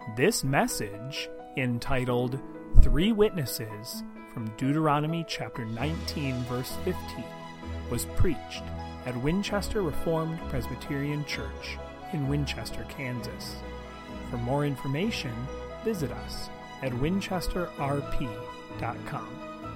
This message, entitled Three Witnesses from Deuteronomy chapter 19, verse 15, was preached at Winchester Reformed Presbyterian Church in Winchester, Kansas. For more information, visit us at winchesterrp.com.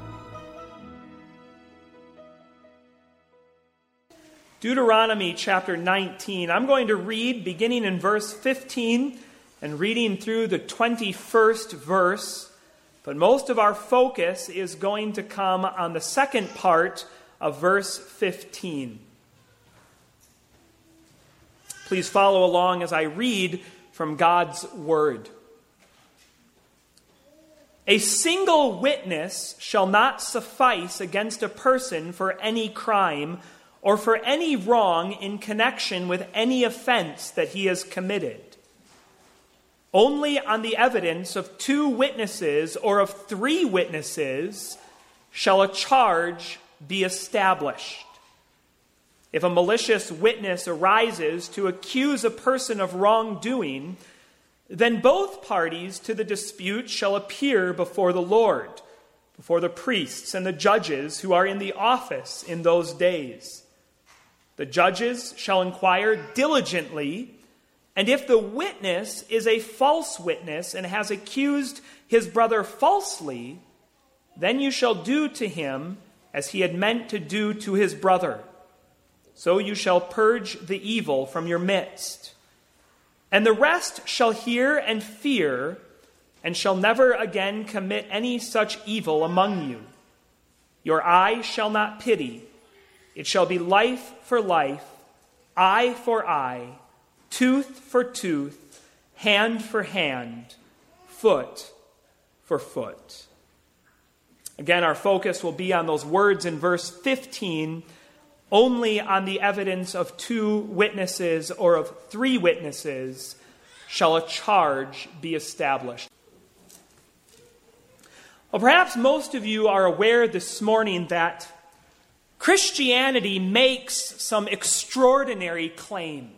Deuteronomy chapter 19. I'm going to read beginning in verse 15 and reading through the 21st verse, but most of our focus is going to come on the second part of verse 15. Please follow along as I read from God's Word. A single witness shall not suffice against a person for any crime or for any wrong in connection with any offense that he has committed. Only on the evidence of two witnesses or of three witnesses shall a charge be established. If a malicious witness arises to accuse a person of wrongdoing, then both parties to the dispute shall appear before the Lord, before the priests and the judges who are in the office in those days. The judges shall inquire diligently, and if the witness is a false witness and has accused his brother falsely, then you shall do to him as he had meant to do to his brother. So you shall purge the evil from your midst. And the rest shall hear and fear, and shall never again commit any such evil among you. Your eye shall not pity. It shall be life for life, eye for eye, tooth for tooth, hand for hand, foot for foot. Again, our focus will be on those words in verse 15, only on the evidence of two witnesses or of three witnesses shall a charge be established. Well, perhaps most of you are aware this morning that Christianity makes some extraordinary claims.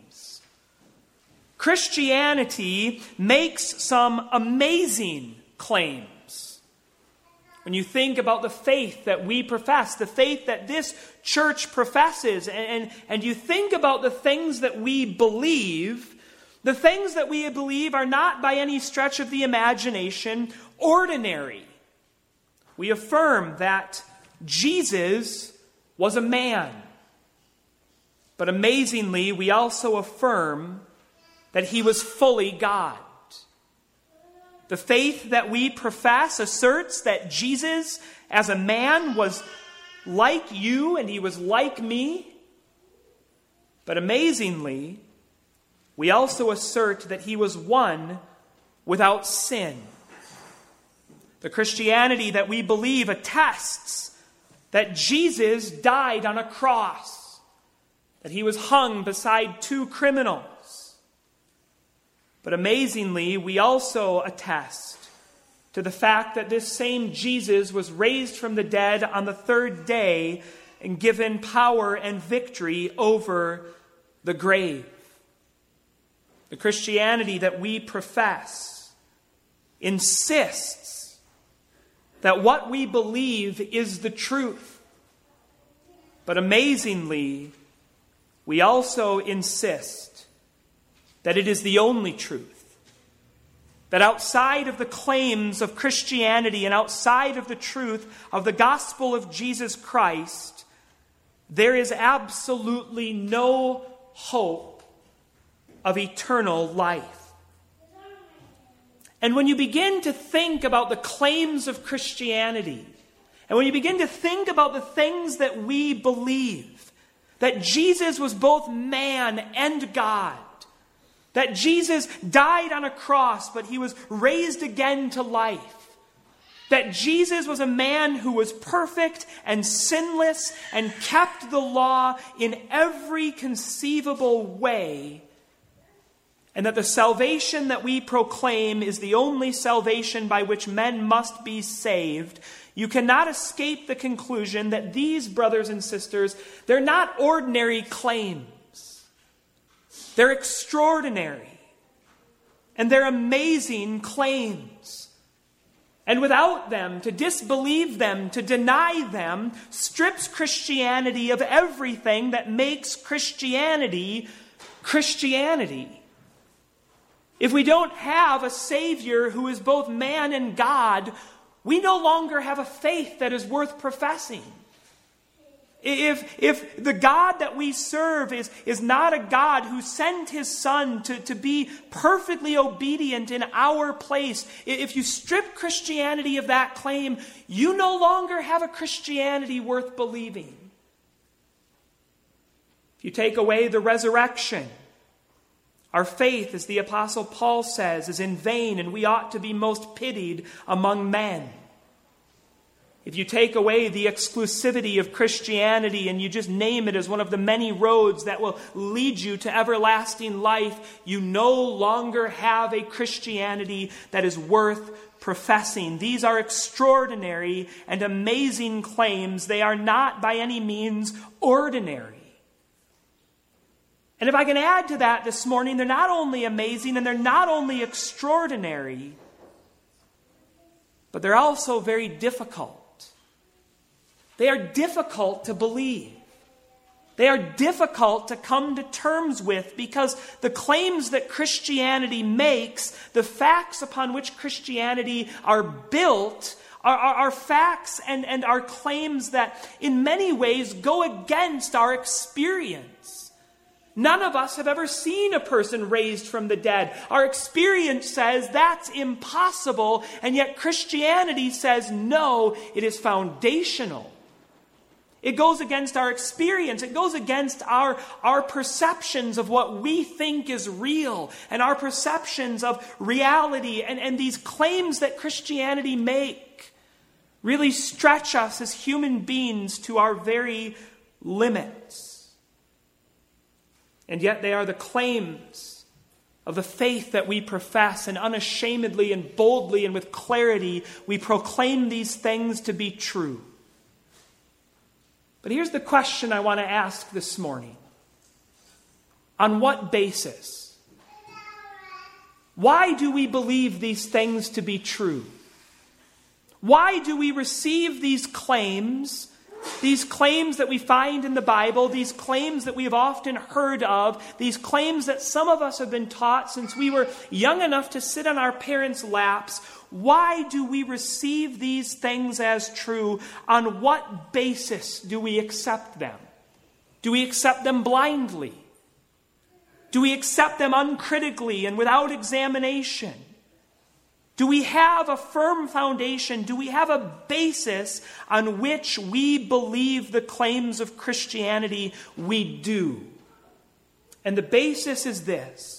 Christianity makes some amazing claims. When you think about the faith that we profess, the faith that this church professes, and you think about the things that we believe, the things that we believe are not by any stretch of the imagination ordinary. We affirm that Jesus was a man. But amazingly, we also affirm that he was fully God. The faith that we profess asserts that Jesus, as a man, was like you and he was like me. But amazingly, we also assert that he was one without sin. The Christianity that we believe attests that Jesus died on a cross, that he was hung beside two criminals. But amazingly, we also attest to the fact that this same Jesus was raised from the dead on the third day and given power and victory over the grave. The Christianity that we profess insists that what we believe is the truth. But amazingly, we also insist that it is the only truth. That outside of the claims of Christianity and outside of the truth of the gospel of Jesus Christ, there is absolutely no hope of eternal life. And when you begin to think about the claims of Christianity, and when you begin to think about the things that we believe, that Jesus was both man and God, that Jesus died on a cross, but he was raised again to life, that Jesus was a man who was perfect and sinless and kept the law in every conceivable way, and that the salvation that we proclaim is the only salvation by which men must be saved, you cannot escape the conclusion that these brothers and sisters, they're not ordinary claims. They're extraordinary. and their amazing claims. And without them, to disbelieve them, to deny them, strips Christianity of everything that makes Christianity Christianity. If we don't have a Savior who is both man and God, we no longer have a faith that is worth professing. If the God that we serve is not a God who sent his Son to be perfectly obedient in our place, if you strip Christianity of that claim, you no longer have a Christianity worth believing. If you take away the resurrection, our faith, as the Apostle Paul says, is in vain, and we ought to be most pitied among men. If you take away the exclusivity of Christianity and you just name it as one of the many roads that will lead you to everlasting life, you no longer have a Christianity that is worth professing. These are extraordinary and amazing claims. They are not by any means ordinary. And if I can add to that this morning, they're not only amazing and they're not only extraordinary, but they're also very difficult. They are difficult to believe. They are difficult to come to terms with because the claims that Christianity makes, the facts upon which Christianity are built, are facts and are claims that in many ways go against our experience. None of us have ever seen a person raised from the dead. Our experience says that's impossible, and yet Christianity says no, it is foundational. It goes against our experience. It goes against our perceptions of what we think is real and our perceptions of reality. And these claims that Christianity make really stretch us as human beings to our very limits. And yet they are the claims of the faith that we profess, and unashamedly and boldly and with clarity we proclaim these things to be true. But here's the question I want to ask this morning. On what basis? Why do we believe these things to be true? Why do we receive these claims that we find in the Bible, these claims that we have often heard of, these claims that some of us have been taught since we were young enough to sit on our parents' laps? Why do we receive these things as true? On what basis do we accept them? Do we accept them blindly? Do we accept them uncritically and without examination? Do we have a firm foundation? Do we have a basis on which we believe the claims of Christianity? We do. And the basis is this: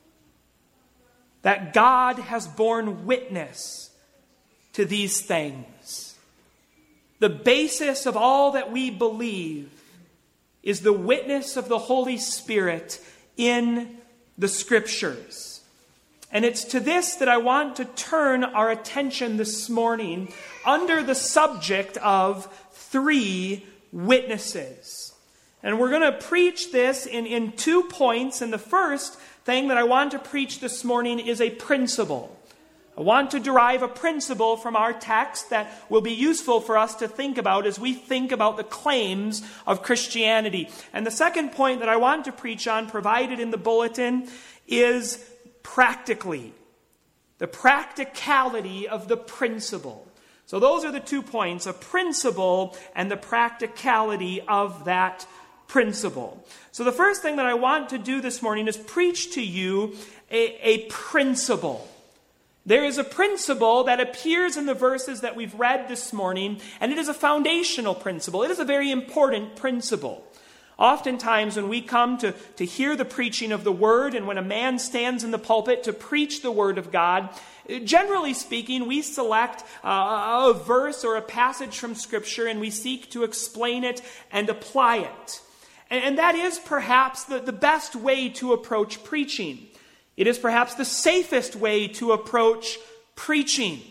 that God has borne witness to these things. The basis of all that we believe is the witness of the Holy Spirit in the Scriptures. And it's to this that I want to turn our attention this morning under the subject of 3 witnesses. And we're going to preach this in 2 points. And the first thing that I want to preach this morning is a principle. I want to derive a principle from our text that will be useful for us to think about as we think about the claims of Christianity. And the second point that I want to preach on, provided in the bulletin, is practically. The practicality of the principle. So those are the 2 points, a principle and the practicality of that principle. So the first thing that I want to do this morning is preach to you a principle. There is a principle that appears in the verses that we've read this morning, and it is a foundational principle. It is a very important principle. Oftentimes when we come to hear the preaching of the Word, and when a man stands in the pulpit to preach the Word of God, generally speaking, we select a verse or a passage from Scripture and we seek to explain it and apply it. And that is perhaps the best way to approach preaching. It is perhaps the safest way to approach preaching.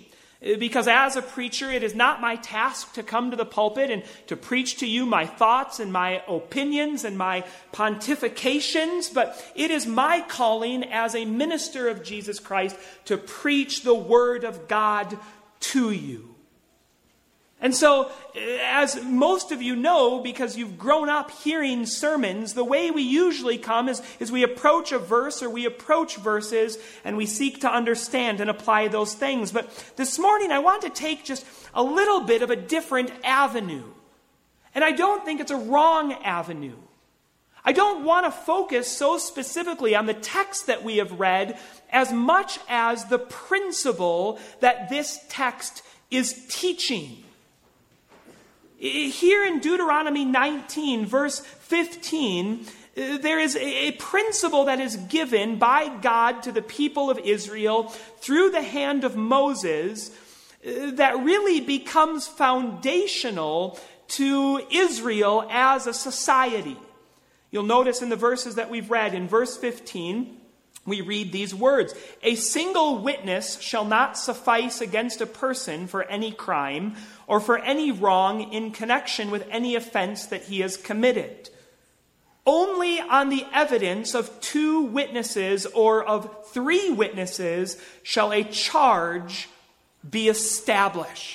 Because as a preacher, it is not my task to come to the pulpit and to preach to you my thoughts and my opinions and my pontifications, but it is my calling as a minister of Jesus Christ to preach the Word of God to you. And so, as most of you know, because you've grown up hearing sermons, the way we usually come is we approach a verse or we approach verses and we seek to understand and apply those things. But this morning I want to take just a little bit of a different avenue. And I don't think it's a wrong avenue. I don't want to focus so specifically on the text that we have read as much as the principle that this text is teaching. Here in Deuteronomy 19, verse 15, there is a principle that is given by God to the people of Israel through the hand of Moses that really becomes foundational to Israel as a society. You'll notice in the verses that we've read, in verse 15, we read these words: "A single witness shall not suffice against a person for any crime or for any wrong in connection with any offense that he has committed. Only on the evidence of 2 witnesses or of 3 witnesses shall a charge be established."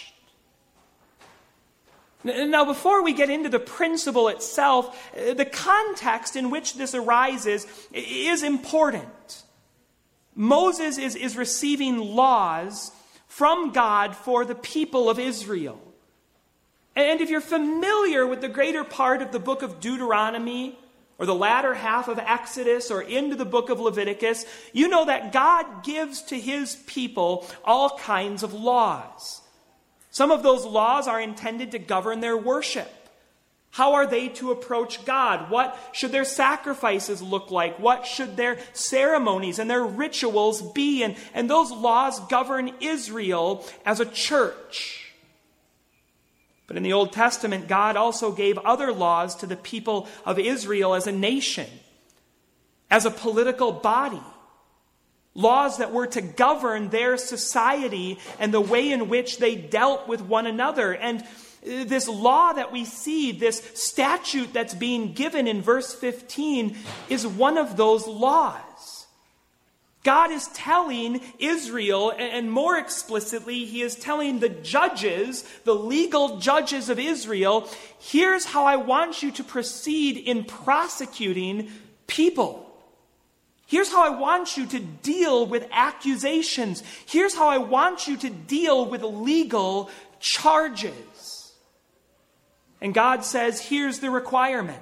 Now, before we get into the principle itself, the context in which this arises is important. Moses is receiving laws from God for the people of Israel. And if you're familiar with the greater part of the book of Deuteronomy, or the latter half of Exodus, or into the book of Leviticus, you know that God gives to his people all kinds of laws. Some of those laws are intended to govern their worship. How are they to approach God? What should their sacrifices look like? What should their ceremonies and their rituals be? And those laws govern Israel as a church. But in the Old Testament, God also gave other laws to the people of Israel as a nation, as a political body. Laws that were to govern their society and the way in which they dealt with one another. And this law that we see, this statute that's being given in verse 15, is one of those laws. God is telling Israel, and more explicitly, he is telling the judges, the legal judges of Israel, here's how I want you to proceed in prosecuting people. Here's how I want you to deal with accusations. Here's how I want you to deal with legal charges. And God says, here's the requirement.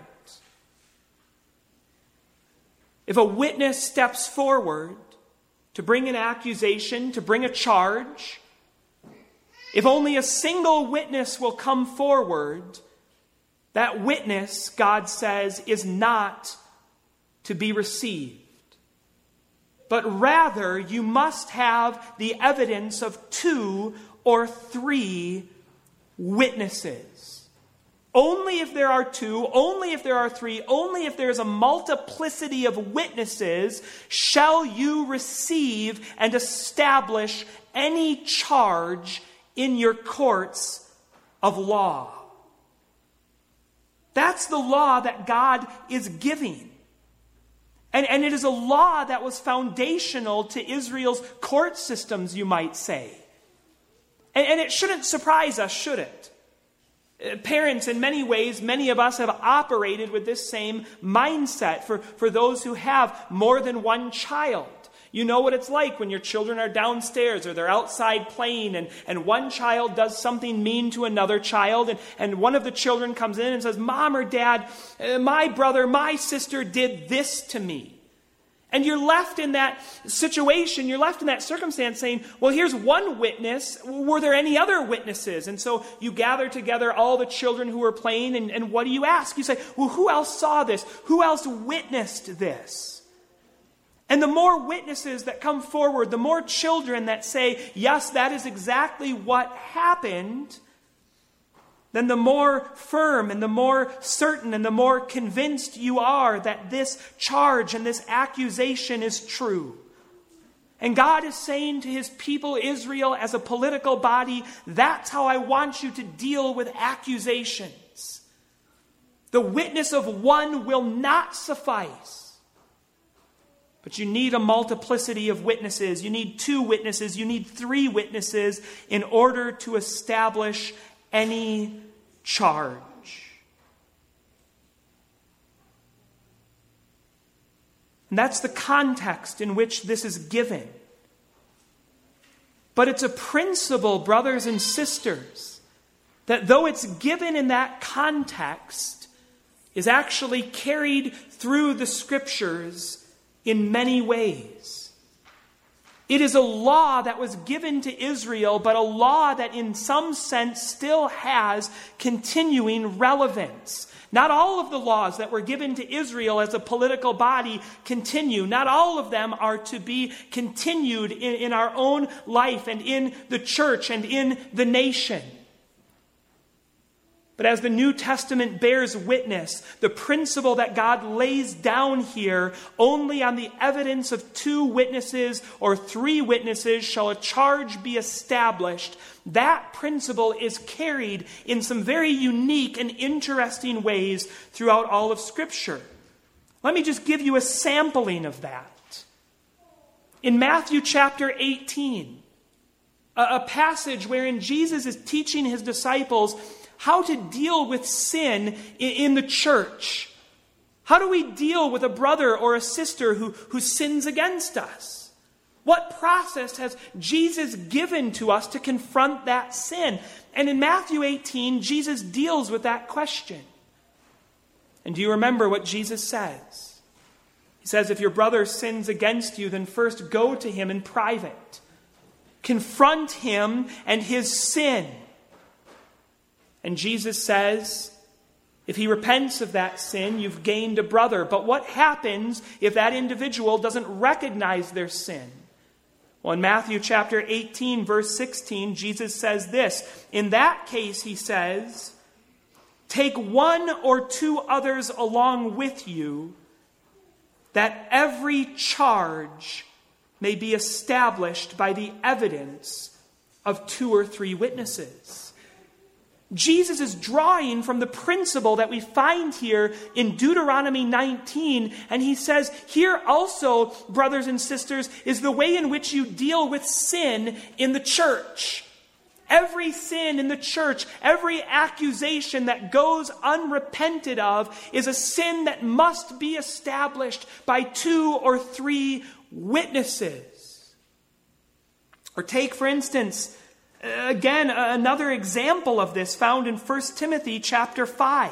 If a witness steps forward to bring an accusation, to bring a charge, if only a single witness will come forward, that witness, God says, is not to be received. But rather, you must have the evidence of 2 or 3 witnesses. Only if there are 2, only if there are 3, only if there is a multiplicity of witnesses shall you receive and establish any charge in your courts of law. That's the law that God is giving. And it is a law that was foundational to Israel's court systems, you might say. And it shouldn't surprise us, should it? Parents, in many ways, many of us have operated with this same mindset for those who have more than one child. You know what it's like when your children are downstairs or they're outside playing and one child does something mean to another child and one of the children comes in and says, "Mom or Dad, my brother, my sister did this to me." And you're left in that situation, you're left in that circumstance saying, well, here's one witness. Were there any other witnesses? And so you gather together all the children who are playing, and what do you ask? You say, well, who else saw this? Who else witnessed this? And the more witnesses that come forward, the more children that say, yes, that is exactly what happened, then the more firm and the more certain and the more convinced you are that this charge and this accusation is true. And God is saying to his people Israel as a political body, that's how I want you to deal with accusations. The witness of one will not suffice. But you need a multiplicity of witnesses. You need 2 witnesses. You need 3 witnesses in order to establish any charge. And that's the context in which this is given. But it's a principle, brothers and sisters, that though it's given in that context, is actually carried through the Scriptures in many ways. It is a law that was given to Israel, but a law that in some sense still has continuing relevance. Not all of the laws that were given to Israel as a political body continue. Not all of them are to be continued in our own life and in the church and in the nation. But as the New Testament bears witness, the principle that God lays down here, only on the evidence of 2 witnesses or 3 witnesses shall a charge be established, that principle is carried in some very unique and interesting ways throughout all of Scripture. Let me just give you a sampling of that. In Matthew chapter 18, a passage wherein Jesus is teaching his disciples how to deal with sin in the church. How do we deal with a brother or a sister who sins against us? What process has Jesus given to us to confront that sin? And in Matthew 18, Jesus deals with that question. And do you remember what Jesus says? He says, if your brother sins against you, then first go to him in private. Confront him and his sin. And Jesus says, if he repents of that sin, you've gained a brother. But what happens if that individual doesn't recognize their sin? Well, in Matthew chapter 18, verse 16, Jesus says this. In that case, he says, take 1 or 2 others along with you, that every charge may be established by the evidence of 2 or 3 witnesses. Jesus is drawing from the principle that we find here in Deuteronomy 19, and he says, here also, brothers and sisters, is the way in which you deal with sin in the church. Every sin in the church, every accusation that goes unrepented of is a sin that must be established by 2 or 3 witnesses. Or take, for instance, again, another example of this found in 1 Timothy chapter 5.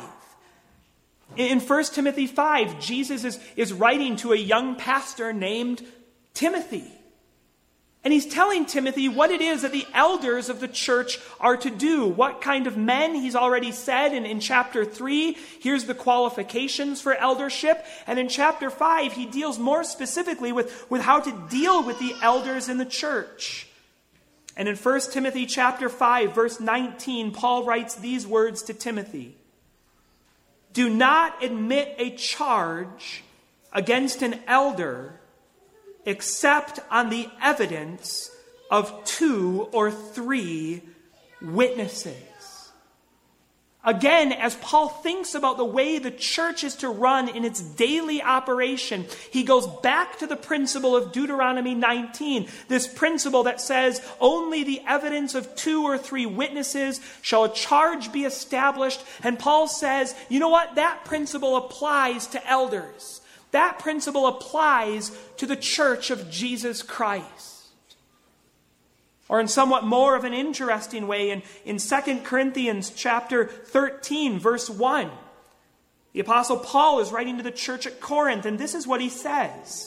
In 1 Timothy 5, Jesus is writing to a young pastor named Timothy. And he's telling Timothy what it is that the elders of the church are to do. What kind of men, he's already said in chapter 3. Here's the qualifications for eldership. And in chapter 5, he deals more specifically with how to deal with the elders in the church. And in 1 Timothy chapter 5, verse 19, Paul writes these words to Timothy. Do not admit a charge against an elder except on the evidence of 2 or 3 witnesses. Again, as Paul thinks about the way the church is to run in its daily operation, he goes back to the principle of Deuteronomy 19, this principle that says only the evidence of 2 or 3 witnesses shall a charge be established. And Paul says, you know what? That principle applies to elders. That principle applies to the church of Jesus Christ. Or in somewhat more of an interesting way, in 2 Corinthians chapter 13, verse 1, the Apostle Paul is writing to the church at Corinth, and this is what he says.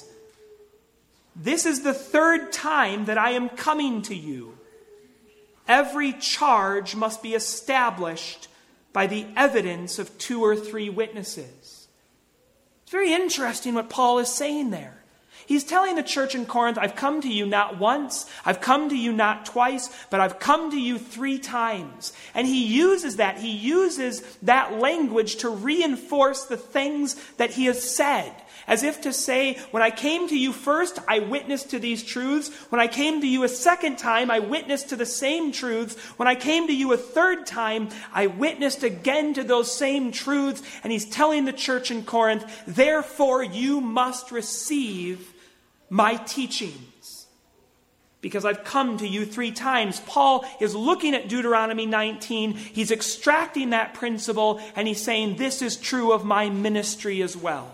This is the 3rd time that I am coming to you. Every charge must be established by the evidence of 2 or 3 witnesses. It's very interesting what Paul is saying there. He's telling the church in Corinth, I've come to you not once, I've come to you not twice, but I've come to you 3 times. And he uses that language to reinforce the things that he has said. As if to say, when I came to you first, I witnessed to these truths. When I came to you a second time, I witnessed to the same truths. When I came to you a third time, I witnessed again to those same truths. And he's telling the church in Corinth, therefore you must receive my teachings, because I've come to you 3 times. Paul is looking at Deuteronomy 19. He's extracting that principle, and he's saying, this is true of my ministry as well.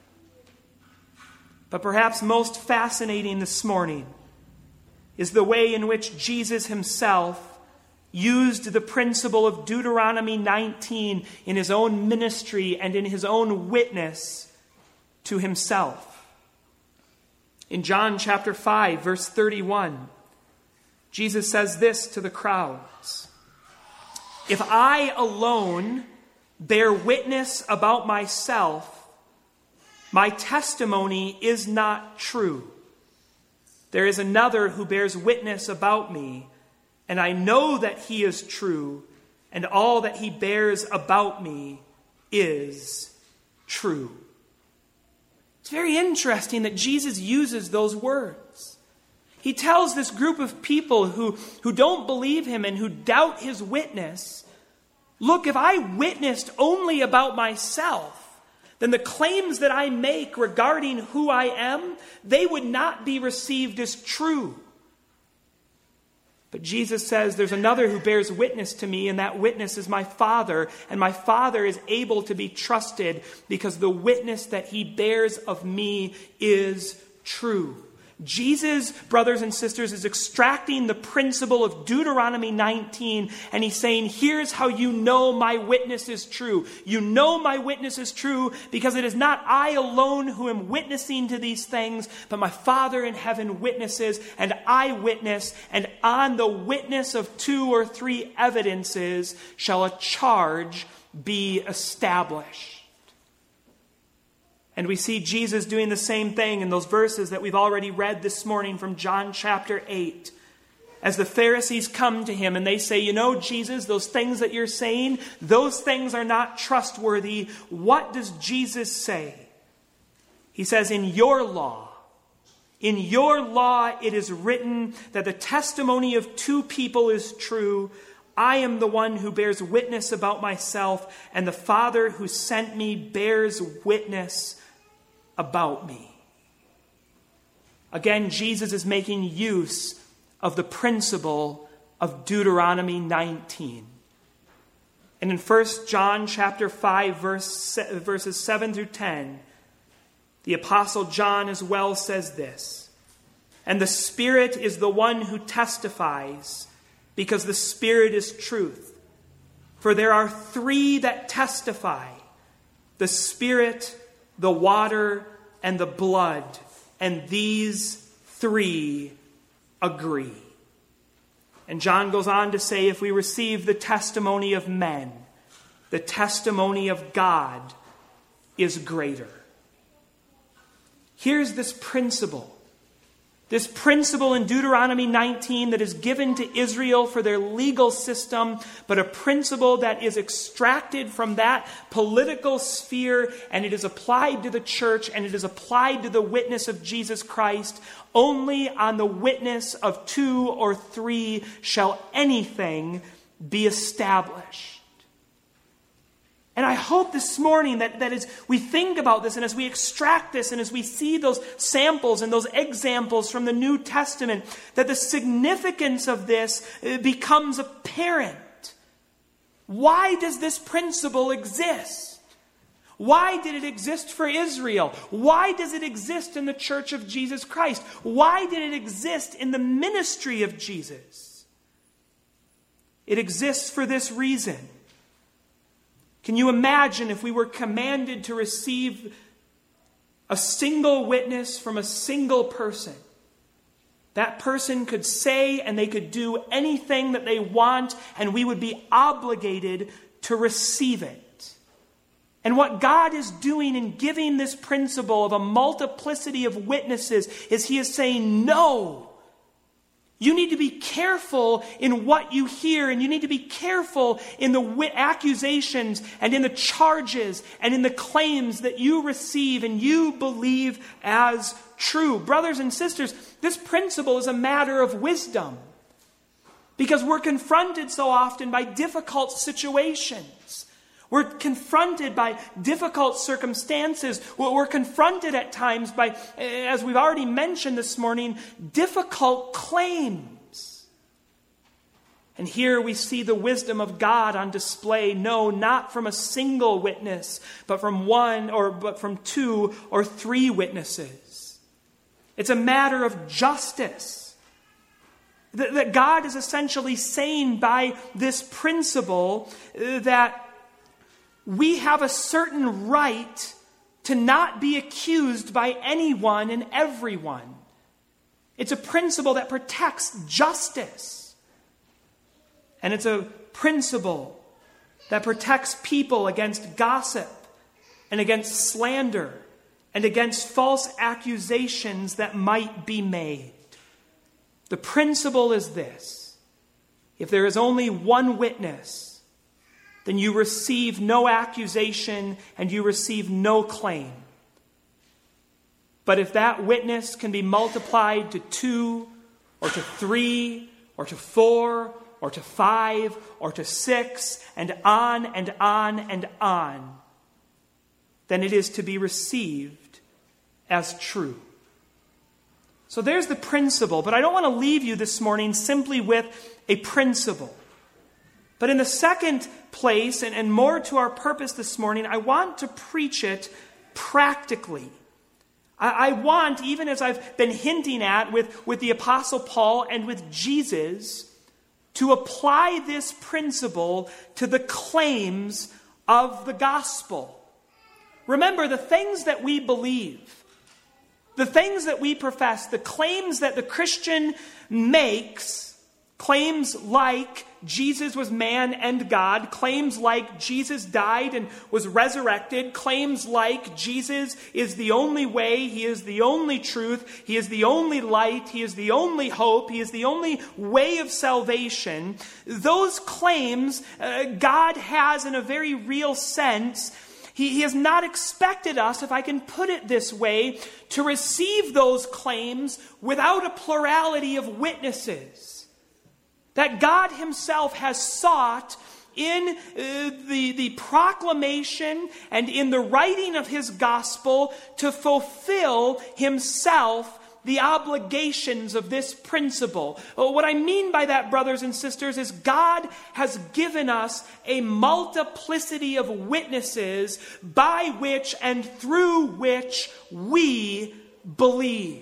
But perhaps most fascinating this morning is the way in which Jesus himself used the principle of Deuteronomy 19 in his own ministry and in his own witness to himself. In John chapter 5, verse 31, Jesus says this to the crowds: if I alone bear witness about myself, my testimony is not true. There is another who bears witness about me, and I know that he is true, and all that he bears about me is true. It's very interesting that Jesus uses those words. He tells this group of people who don't believe him and who doubt his witness, look, if I witnessed only about myself, then the claims that I make regarding who I am, they would not be received as true. But Jesus says there's another who bears witness to me, and that witness is my Father, and my Father is able to be trusted because the witness that he bears of me is true. Jesus, brothers and sisters, is extracting the principle of Deuteronomy 19, and he's saying, here's how you know my witness is true. You know my witness is true because it is not I alone who am witnessing to these things, but my Father in heaven witnesses, and I witness, and on the witness of 2 or 3 evidences shall a charge be established. And we see Jesus doing the same thing in those verses that we've already read this morning from John chapter 8. As the Pharisees come to him and they say, you know, Jesus, those things that you're saying, those things are not trustworthy. What does Jesus say? He says, in your law it is written that the testimony of 2 people is true. I am the one who bears witness about myself, and the Father who sent me bears witness about me. Again, Jesus is making use of the principle of Deuteronomy 19. And in 1 John chapter 5, verses 7 through 10, the Apostle John as well says this: and the Spirit is the one who testifies, because the Spirit is truth. For there are 3 that testify, the Spirit, the water, and the blood, and these 3 agree. And John goes on to say, if we receive the testimony of men, the testimony of God is greater. Here's this principle in Deuteronomy 19 that is given to Israel for their legal system, but a principle that is extracted from that political sphere, and it is applied to the church, and it is applied to the witness of Jesus Christ. Only on the witness of 2 or 3 shall anything be established. And I hope this morning that as we think about this and as we extract this and as we see those samples and those examples from the New Testament, that the significance of this becomes apparent. Why does this principle exist? Why did it exist for Israel? Why does it exist in the Church of Jesus Christ? Why did it exist in the ministry of Jesus? It exists for this reason. Can you imagine if we were commanded to receive a single witness from a single person? That person could say and they could do anything that they want, and we would be obligated to receive it. And what God is doing in giving this principle of a multiplicity of witnesses is he is saying, no, you need to be careful in what you hear, and you need to be careful in the accusations and in the charges and in the claims that you receive and you believe as true. Brothers and sisters, this principle is a matter of wisdom because we're confronted so often by difficult situations. We're confronted by difficult circumstances. We're confronted at times by, as we've already mentioned this morning, difficult claims. And here we see the wisdom of God on display. No, not from a single witness, but from 2 or 3 witnesses. It's a matter of justice. That God is essentially saying by this principle that we have a certain right to not be accused by anyone and everyone. It's a principle that protects justice. And it's a principle that protects people against gossip and against slander and against false accusations that might be made. The principle is this: if there is only one witness, then you receive no accusation and you receive no claim. But if that witness can be multiplied to 2 or to 3 or to 4 or to 5 or to 6 and on and on and on, then it is to be received as true. So there's the principle, but I don't want to leave you this morning simply with a principle. But in the second place, and more to our purpose this morning, I want to preach it practically. I want, even as I've been hinting at with the Apostle Paul and with Jesus, to apply this principle to the claims of the gospel. Remember, the things that we believe, the things that we profess, the claims that the Christian makes, claims like Jesus was man and God, claims like Jesus died and was resurrected, claims like Jesus is the only way, he is the only truth, he is the only light, he is the only hope, he is the only way of salvation. Those claims God has in a very real sense. He has not expected us, if I can put it this way, to receive those claims without a plurality of witnesses. That God himself has sought in the proclamation and in the writing of his gospel to fulfill himself the obligations of this principle. What I mean by that, brothers and sisters, is God has given us a multiplicity of witnesses by which and through which we believe.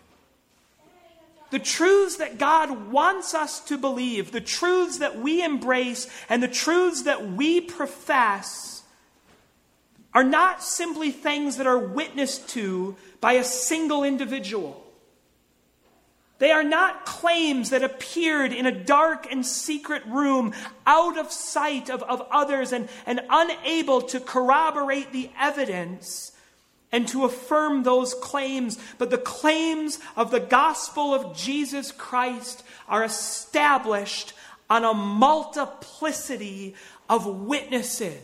The truths that God wants us to believe, the truths that we embrace, and the truths that we profess are not simply things that are witnessed to by a single individual. They are not claims that appeared in a dark and secret room, out of sight of others and unable to corroborate the evidence and to affirm those claims. But the claims of the gospel of Jesus Christ are established on a multiplicity of witnesses.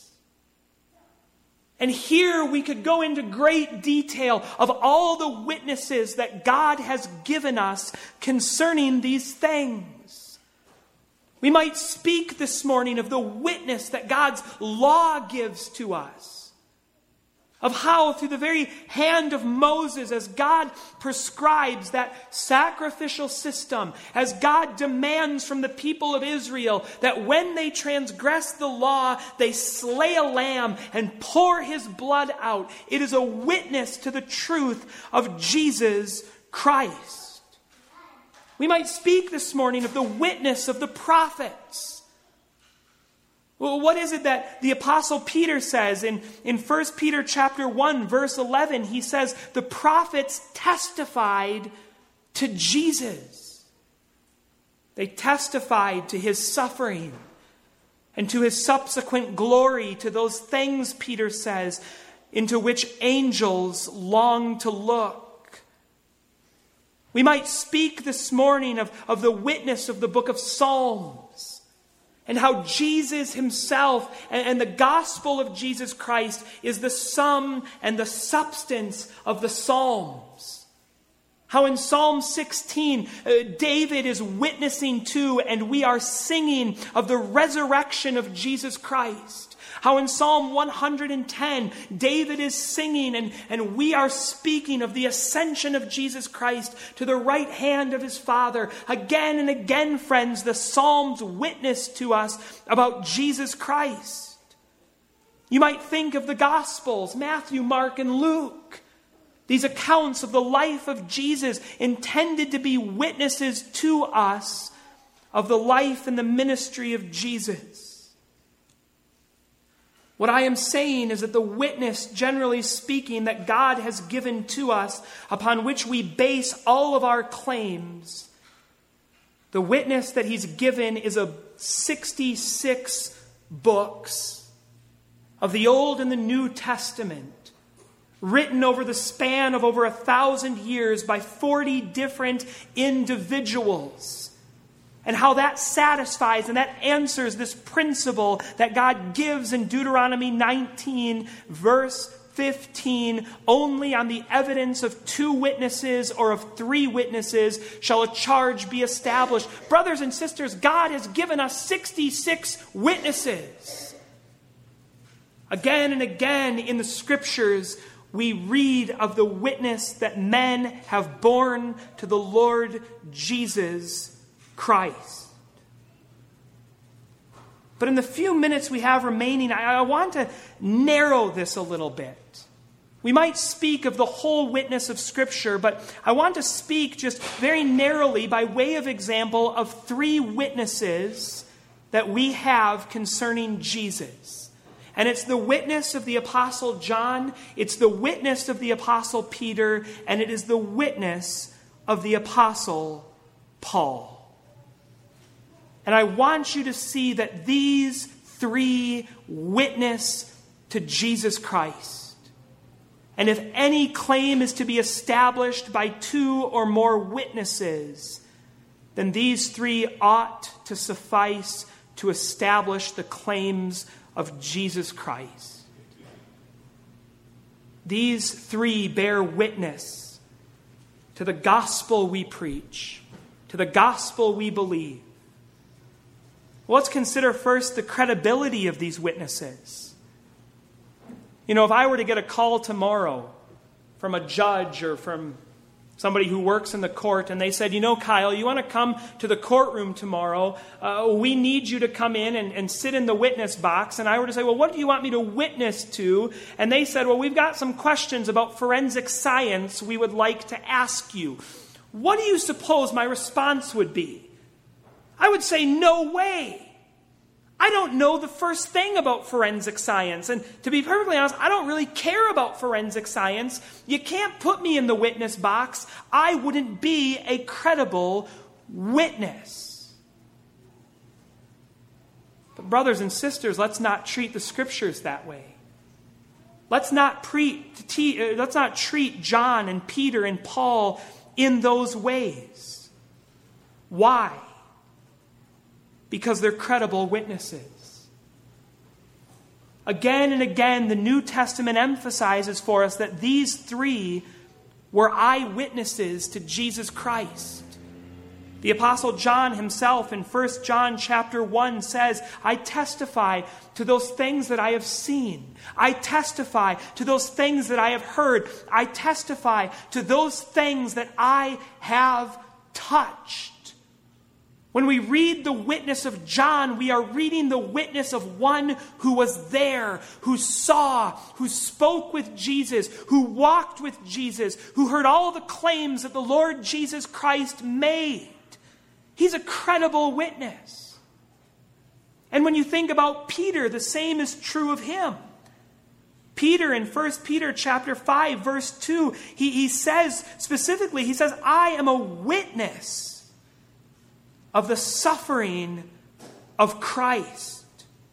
And here we could go into great detail of all the witnesses that God has given us concerning these things. We might speak this morning of the witness that God's law gives to us. Of how through the very hand of Moses, as God prescribes that sacrificial system, as God demands from the people of Israel that when they transgress the law, they slay a lamb and pour his blood out. It is a witness to the truth of Jesus Christ. We might speak this morning of the witness of the prophets. Well, what is it that the Apostle Peter says in 1 Peter chapter 1, verse 11? He says, the prophets testified to Jesus. They testified to his suffering. and to his subsequent glory, to those things, Peter says, into which angels long to look. We might speak this morning of the witness of the book of Psalms, and how Jesus himself and the gospel of Jesus Christ is the sum and the substance of the Psalms. How in Psalm 16, David is witnessing to, and we are singing of the resurrection of Jesus Christ. How in Psalm 110, David is singing and we are speaking of the ascension of Jesus Christ to the right hand of his Father. Again and again, friends, the Psalms witness to us about Jesus Christ. You might think of the Gospels, Matthew, Mark, and Luke. These accounts of the life of Jesus intended to be witnesses to us of the life and the ministry of Jesus. What I am saying is that the witness, generally speaking, that God has given to us, upon which we base all of our claims, the witness that he's given is of 66 books of the Old and the New Testament, written over the span of over 1,000 years by 40 different individuals. And how that satisfies and that answers this principle that God gives in Deuteronomy 19, verse 15, only on the evidence of 2 witnesses or of 3 witnesses shall a charge be established. Brothers and sisters, God has given us 66 witnesses. Again and again in the Scriptures, we read of the witness that men have borne to the Lord Jesus Christ. But in the few minutes we have remaining, I want to narrow this a little bit. We might speak of the whole witness of Scripture, but I want to speak just very narrowly by way of example of 3 witnesses that we have concerning Jesus. And it's the witness of the Apostle John, it's the witness of the Apostle Peter, and it is the witness of the Apostle Paul. And I want you to see that these 3 witness to Jesus Christ. And if any claim is to be established by 2 or more witnesses, then these 3 ought to suffice to establish the claims of Jesus Christ. These 3 bear witness to the gospel we preach, to the gospel we believe. Well, let's consider first the credibility of these witnesses. You know, if I were to get a call tomorrow from a judge or from somebody who works in the court, and they said, you know, Kyle, you want to come to the courtroom tomorrow? We need you to come in and sit in the witness box. And I were to say, well, what do you want me to witness to? And they said, well, we've got some questions about forensic science we would like to ask you. What do you suppose my response would be? I would say, no way. I don't know the first thing about forensic science. And to be perfectly honest, I don't really care about forensic science. You can't put me in the witness box. I wouldn't be a credible witness. But brothers and sisters, let's not treat the Scriptures that way. Let's not treat John and Peter and Paul in those ways. Why? Because they're credible witnesses. Again and again, the New Testament emphasizes for us that these 3 were eyewitnesses to Jesus Christ. The Apostle John himself in 1 John chapter 1 says, I testify to those things that I have seen. I testify to those things that I have heard. I testify to those things that I have touched. When we read the witness of John, we are reading the witness of one who was there, who saw, who spoke with Jesus, who walked with Jesus, who heard all the claims that the Lord Jesus Christ made. He's a credible witness. And when you think about Peter, the same is true of him. Peter in 1 Peter chapter 5, verse 2, he says specifically, he says, I am a witness of the suffering of Christ.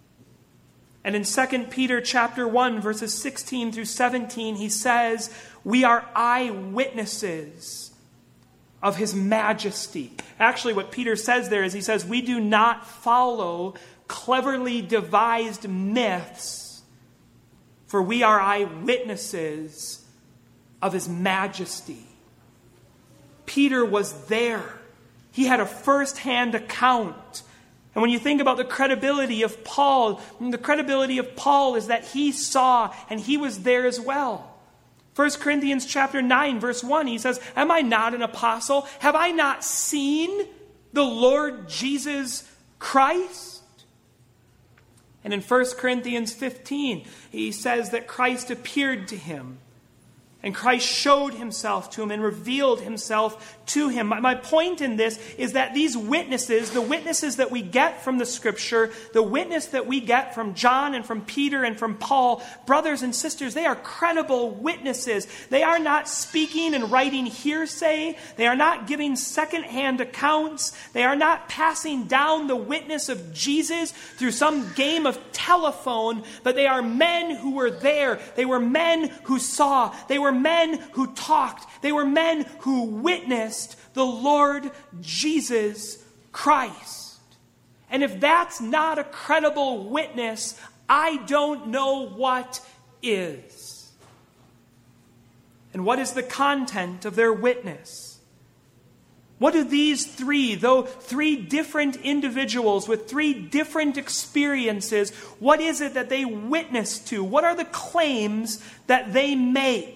And in 2 Peter chapter 1, verses 16 through 17, he says, we are eyewitnesses of his majesty. Actually, what Peter says there is he says, we do not follow cleverly devised myths, for we are eyewitnesses of his majesty. Peter was there. He had a first-hand account. And when you think about the credibility of Paul, the credibility of Paul is that he saw and he was there as well. 1 Corinthians chapter 9, verse 1, he says, am I not an apostle? Have I not seen the Lord Jesus Christ? And in 1 Corinthians 15, he says that Christ appeared to him. And Christ showed himself to him and revealed himself to him. My point in this is that these witnesses, the witnesses that we get from the Scripture, the witness that we get from John and from Peter and from Paul, brothers and sisters, they are credible witnesses. They are not speaking and writing hearsay. They are not giving second-hand accounts. They are not passing down the witness of Jesus through some game of telephone, but they are men who were there. They were men who saw. They were men who talked. They were men who witnessed the Lord Jesus Christ. And if that's not a credible witness, I don't know what is. And what is the content of their witness? What do these three, though three different individuals with three different experiences, what is it that they witness to? What are the claims that they make?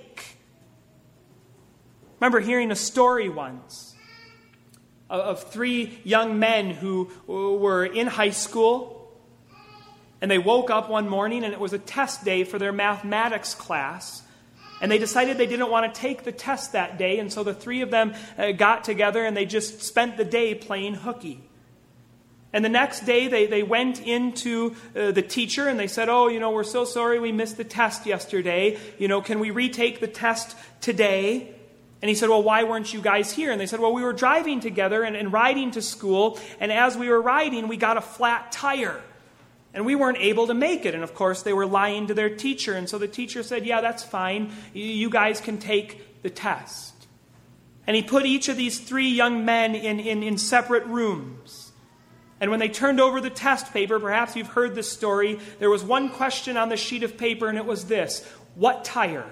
I remember hearing a story once of three young men who were in high school, and they woke up one morning and it was a test day for their mathematics class, and they decided they didn't want to take the test that day, and so the three of them got together and they just spent the day playing hooky. And the next day they went into the teacher and they said, we're so sorry we missed the test yesterday. Can we retake the test today? And he said, well, why weren't you guys here? And they said, well, we were driving together and riding to school, and as we were riding, we got a flat tire. And we weren't able to make it. And of course, they were lying to their teacher. And so the teacher said, yeah, that's fine. You guys can take the test. And he put each of these three young men in separate rooms. And when they turned over the test paper, perhaps you've heard this story, there was one question on the sheet of paper, and it was this: what tire?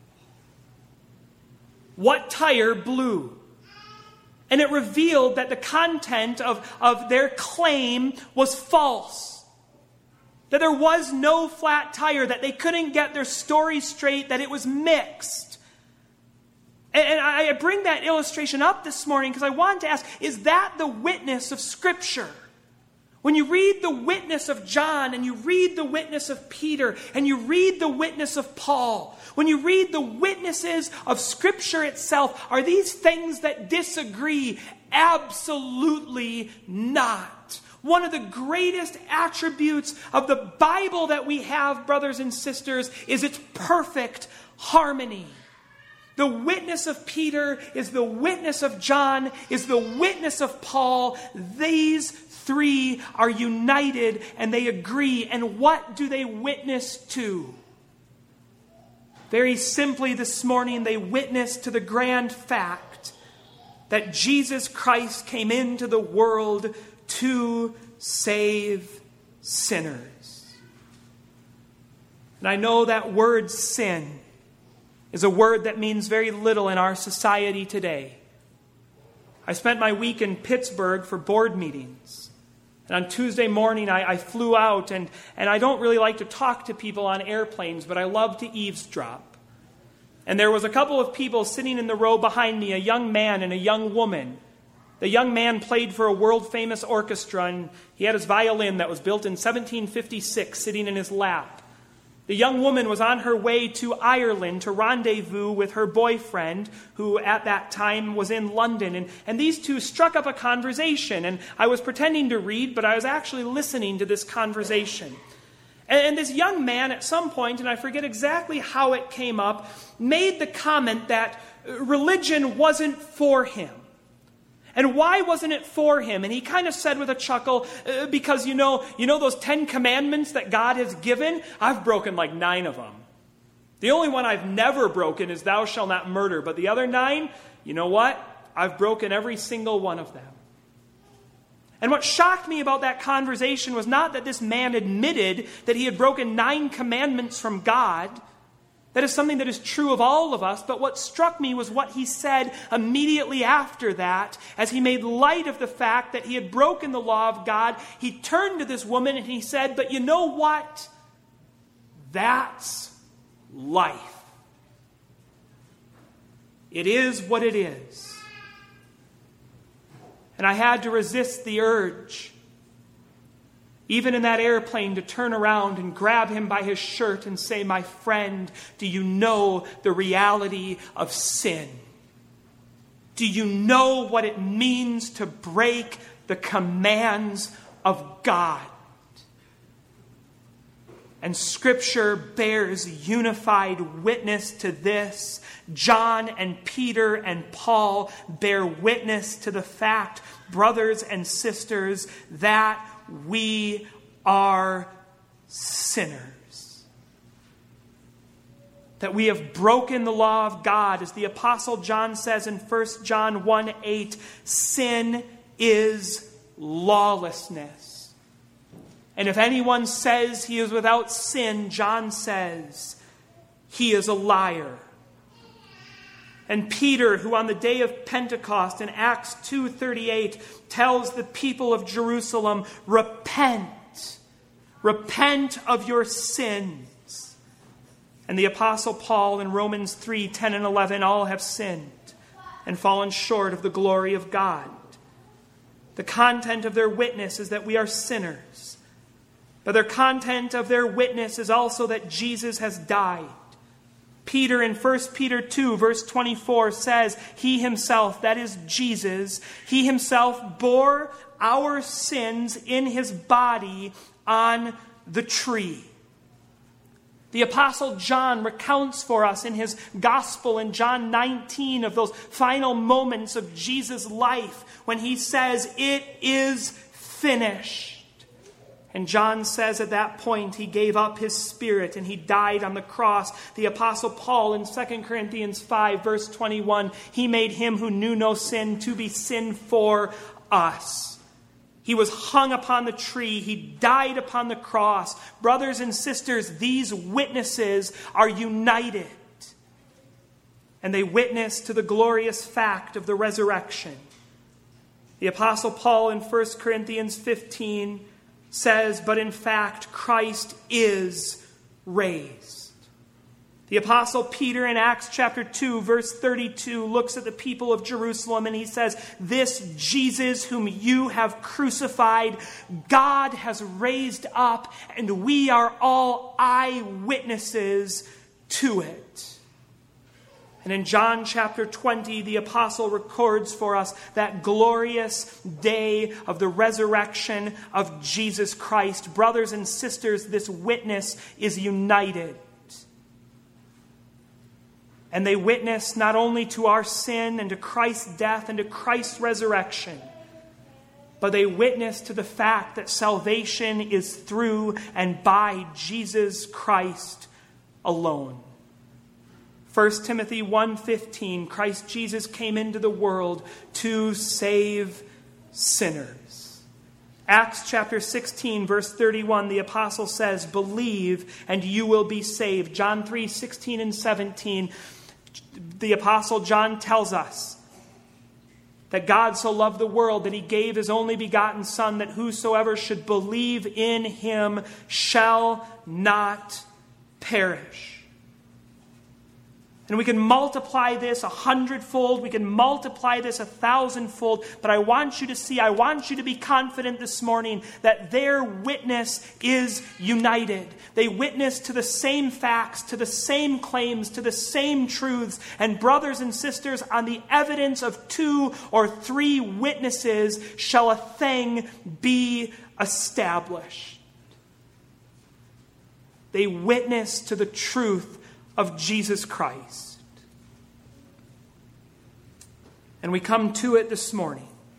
What tire blew? And it revealed that the content of their claim was false. That there was no flat tire, that they couldn't get their story straight, that it was mixed. And I bring that illustration up this morning because I wanted to ask, is that the witness of Scripture? When you read the witness of John, and you read the witness of Peter, and you read the witness of Paul, when you read the witnesses of Scripture itself, are these things that disagree? Absolutely not. One of the greatest attributes of the Bible that we have, brothers and sisters, is its perfect harmony. The witness of Peter is the witness of John, is the witness of Paul. These three are united and they agree. And what do they witness to? Very simply this morning, they witness to the grand fact that Jesus Christ came into the world to save sinners. And I know that word sin is a word that means very little in our society today. I spent my week in Pittsburgh for board meetings. And on Tuesday morning, I flew out, and I don't really like to talk to people on airplanes, but I love to eavesdrop. And there was a couple of people sitting in the row behind me, a young man and a young woman. The young man played for a world-famous orchestra, and he had his violin that was built in 1756 sitting in his lap. The young woman was on her way to Ireland to rendezvous with her boyfriend, who at that time was in London. And these two struck up a conversation. And I was pretending to read, but I was actually listening to this conversation. And this young man at some point, and I forget exactly how it came up, made the comment that religion wasn't for him. And why wasn't it for him? And he kind of said with a chuckle, because you know those 10 commandments that God has given? I've broken like 9 of them. The only one I've never broken is thou shalt not murder. But the other 9, you know what? I've broken every single one of them. And what shocked me about that conversation was not that this man admitted that he had broken 9 commandments from God. That is something that is true of all of us. But what struck me was what he said immediately after that, as he made light of the fact that he had broken the law of God. He turned to this woman and he said, but you know what? That's life. It is what it is. And I had to resist the urge, even in that airplane, to turn around and grab him by his shirt and say, my friend, do you know the reality of sin? Do you know what it means to break the commands of God? And Scripture bears unified witness to this. John and Peter and Paul bear witness to the fact, brothers and sisters, that we are sinners. That we have broken the law of God. As the Apostle John says in 1 John 1:8, sin is lawlessness. And if anyone says he is without sin, John says, he is a liar. And Peter, who on the day of Pentecost in Acts 2:38 tells the people of Jerusalem, repent of your sins. And the Apostle Paul in Romans 3:10 and 11, all have sinned and fallen short of the glory of God. The content of their witness is that we are sinners. But their content of their witness is also that Jesus has died. Peter in 1 Peter 2 verse 24 says, he himself, that is Jesus, he himself bore our sins in his body on the tree. The Apostle John recounts for us in his gospel in John 19 of those final moments of Jesus' life when he says, it is finished. And John says at that point he gave up his spirit and he died on the cross. The Apostle Paul in 2 Corinthians 5 verse 21, he made him who knew no sin to be sin for us. He was hung upon the tree. He died upon the cross. Brothers and sisters, these witnesses are united. And they witness to the glorious fact of the resurrection. The Apostle Paul in 1 Corinthians 15 says, but in fact, Christ is raised. The Apostle Peter in Acts chapter 2, verse 32, looks at the people of Jerusalem and he says, this Jesus whom you have crucified, God has raised up, and we are all eyewitnesses to it. And in John chapter 20, the apostle records for us that glorious day of the resurrection of Jesus Christ. Brothers and sisters, this witness is united. And they witness not only to our sin and to Christ's death and to Christ's resurrection, but they witness to the fact that salvation is through and by Jesus Christ alone. 1 Timothy 1:15, Christ Jesus came into the world to save sinners. Acts chapter 16, verse 31, the apostle says, believe and you will be saved. John 3:16 and 17, the apostle John tells us that God so loved the world that he gave his only begotten Son, that whosoever should believe in him shall not perish. And we can multiply this 100-fold. We can multiply this 1,000-fold. But I want you to see, I want you to be confident this morning that their witness is united. They witness to the same facts, to the same claims, to the same truths. And brothers and sisters, on the evidence of 2 or 3 witnesses shall a thing be established. They witness to the truth of Jesus Christ. And we come to it this morning.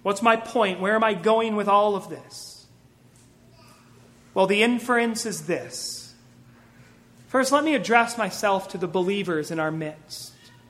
What's my point? Where am I going with all of this? Well, the inference is this. First, let me address myself to the believers in our midst.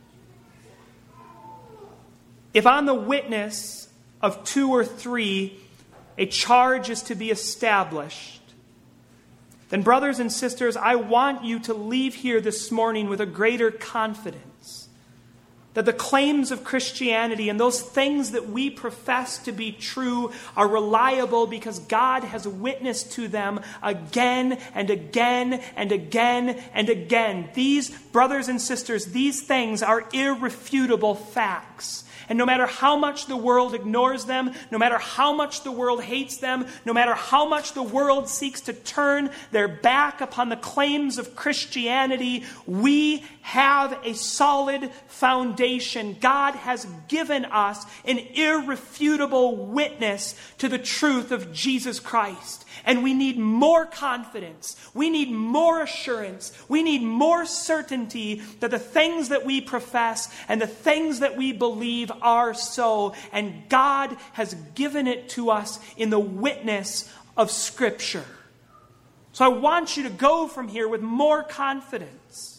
If on the witness of 2 or 3, a charge is to be established, then brothers and sisters, I want you to leave here this morning with a greater confidence that the claims of Christianity and those things that we profess to be true are reliable because God has witnessed to them again and again and again and again. These, brothers and sisters, these things are irrefutable facts. And no matter how much the world ignores them, no matter how much the world hates them, no matter how much the world seeks to turn their back upon the claims of Christianity, we have a solid foundation. God has given us an irrefutable witness to the truth of Jesus Christ. And we need more confidence. We need more assurance. We need more certainty that the things that we profess and the things that we believe are so. And God has given it to us in the witness of Scripture. So I want you to go from here with more confidence.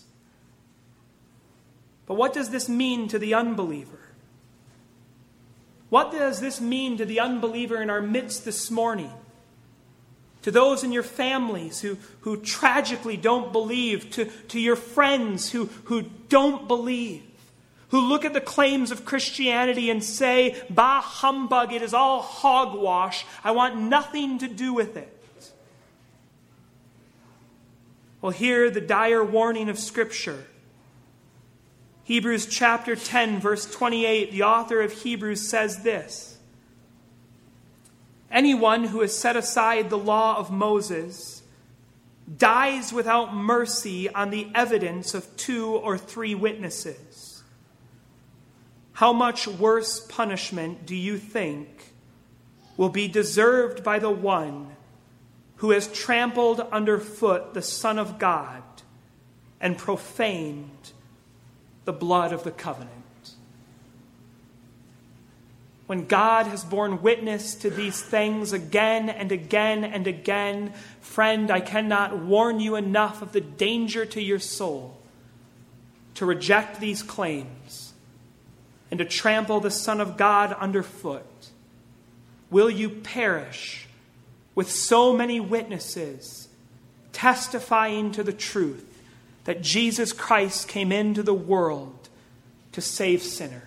But what does this mean to the unbeliever? What does this mean to the unbeliever in our midst this morning? To those in your families who tragically don't believe, to your friends who don't believe, who look at the claims of Christianity and say, bah humbug, it is all hogwash, I want nothing to do with it. Well, hear the dire warning of Scripture. Hebrews chapter 10, verse 28, the author of Hebrews says this: anyone who has set aside the law of Moses dies without mercy on the evidence of 2 or 3 witnesses. How much worse punishment do you think will be deserved by the one who has trampled underfoot the Son of God and profaned the blood of the covenant? When God has borne witness to these things again and again and again, friend, I cannot warn you enough of the danger to your soul to reject these claims and to trample the Son of God underfoot. Will you perish with so many witnesses testifying to the truth that Jesus Christ came into the world to save sinners?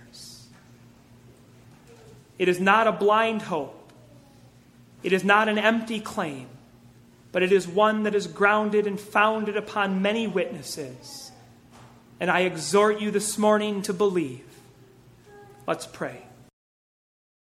It is not a blind hope. It is not an empty claim, but it is one that is grounded and founded upon many witnesses. And I exhort you this morning to believe. Let's pray.